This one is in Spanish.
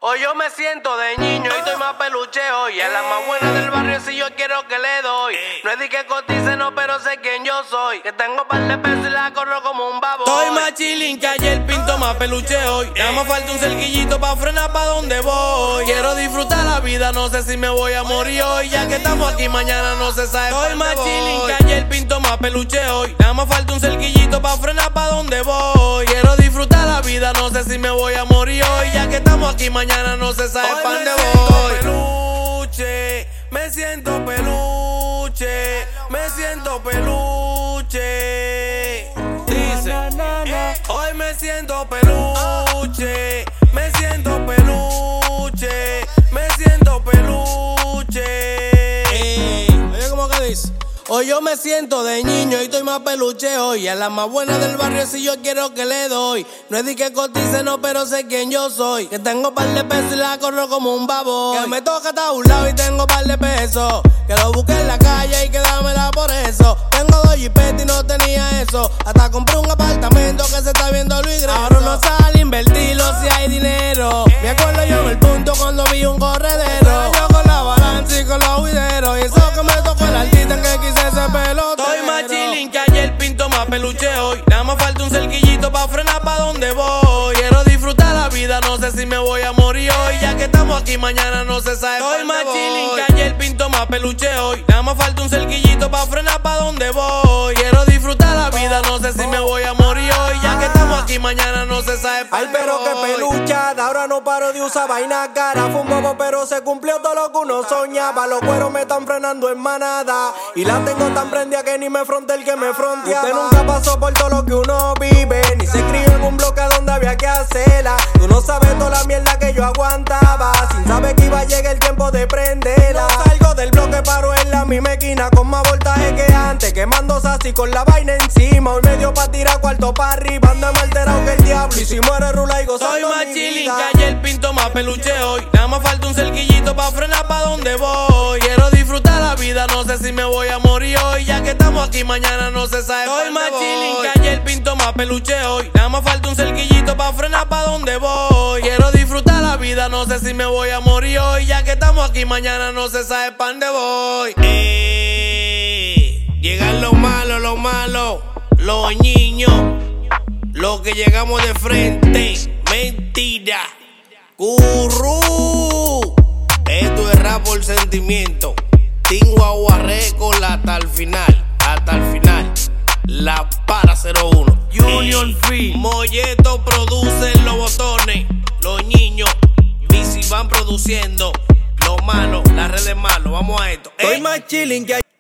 Hoy yo me siento de niño y estoy más pelucheo. Y es la más buena del barrio si yo quiero que le doy. No es de que cotice, no, pero sé quién yo soy. Que tengo par de pesos y la corro como un babo. Estoy más chilling que ayer, pinto más pelucheo hoy. Ya me falta un cerquillito pa' frenar pa' donde voy. Quiero disfrutar la vida, no sé si me voy a morir hoy. Ya que estamos aquí, mañana no se sabe. Estoy más chilling que ayer, pinto más pelucheo hoy. Ya me falta un cerquillito pa' frenar pa' donde voy. Quiero disfrutar la vida, no sé si me voy a morir hoy. Ya que estamos aquí, mañana no se sabe pa' dónde voy. Peluche, me siento peluche, me siento peluche. Dice, hoy me siento peluche, me siento peluche, me siento peluche. Oye, ¿cómo que dice? Hoy yo me siento de niño y estoy más pelucheo. Y a la más buena del barrio si yo quiero que le doy. No es de que cotice, no, pero sé quién yo soy. Que tengo par de pesos y la corro como un babo. Que me toca hasta un lado y tengo par de pesos. Que lo busqué en la calle y que dámela por eso. Tengo dos jipetas y no tenía eso. Hasta compré un apartamento que se está viendo Luis Greso. Ahora no sale invertirlo si hay dinero. Me acuerdo yo en el punto cuando vi un corredero. Yo con la balanza y con los videros. Y eso que me tocó el artista que quise ese pelotero. Estoy más chilling que ayer, pinto más pelucheo hoy. Nada más falta un cerquillito pa' frenar pa' donde voy. Quiero disfrutar la vida, no sé si me voy a morir hoy. Ya que estamos aquí, mañana no se sabe. Estoy más chilling que ayer, pinto más pelucheo hoy. Nada más falta un cerquillito pa' frenar pa' donde voy. Quiero disfrutar la vida, no sé si me voy a morir hoy. Ya que estamos aquí, mañana no se sabe. Ay, pero qué peluchada, ahora no paro de usar vaina cara. Fue un bobo, pero se cumplió todo lo que uno soñaba. Los cueros me están frenando en manada. Y la tengo tan prendida que ni me fronte el que me fronteaba. Usted nunca pasó por todo lo que uno vive, ni se crió en un bloque donde había que hacerla. Tú no sabes toda la mierda que yo aguantaba, sin saber que iba a llegar el tiempo de prenderla. No salgo del bloque, paro en la misma esquina con más voltaje que antes, quemando sassy con la vaina encima. Hoy me dio pa' tirar cuarto pa' arriba, ando más alterado que el diablo. Y si muere rula y gozando Soy más mi chilling vida. que ayer, pinto más pelucheo hoy. Nada más falta un cerquillito pa' frenar pa' donde voy. Quiero disfrutar la vida, no sé si me voy a morir hoy. Ya que estamos aquí, mañana no se sabe. Soy más chilling que ayer, pinto más pelucheo hoy. Nada más falta un cerquillito pa' frenar pa' donde voy. Quiero disfrutar la vida, no sé si me voy a morir hoy. Ya que estamos aquí, mañana no se sabe pa' dónde voy. Llegan los malos, los niños, los que llegamos de frente. Mentira, curru. Esto es rap por sentimiento. Tengo aguarré con hasta el final, La para 01. Junior Free. Molleto produce los botones. Los niños, Bici van produciendo. Los malos, las redes malos. Vamos a esto. Estoy más chilling que